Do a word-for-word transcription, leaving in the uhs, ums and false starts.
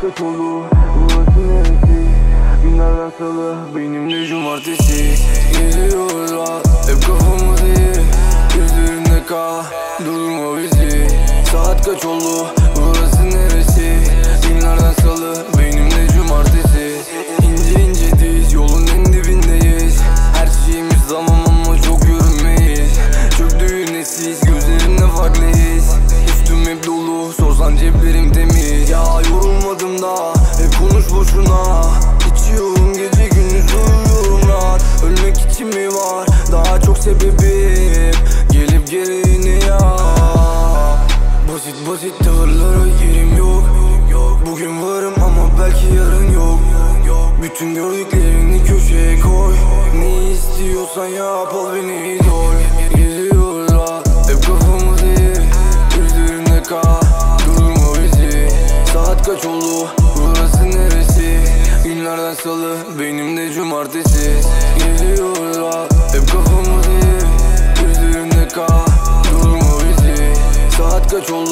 kaç oldu, burası neresi? Günlerden salı, benimle cumartesi. Geliyorlar, hep kafamız iyi. Gözlerimde kal, durdurma bizi. Saat kaç oldu, burası neresi? Günlerden salı, benimle cumartesi. İnce ince diz, yolun en dibindeyiz. Her şeyimiz zaman ama çok görünmeyiz. Çöktüğü nesiz, gözlerimde farklı his. Üstüm hep dolu, sorsan ceplerim temiz. Ya yorulmadım da, hep konuş boşuna. İçiyorum gece gündüz, uyuyorum rahat. Ölmek için mi var, daha çok sebebim. Gelip gereğini ya. Basit basit tavırlara yerim yok. Bugün varım ama belki yarın yok. Bütün gördüklerini köşeye koy. Ne istiyorsan yap, al beni idol. Geliyorlar, hep kafamız iyi. Gözlerimde kal, durdurma bizi. Saat kaç oldu, burası neresi? Günlerden salı, benimle cumartesi. Geliyorlar, hep kafamız iyi. Gözlerimde kal, durdurma bizi. Saat kaç oldu?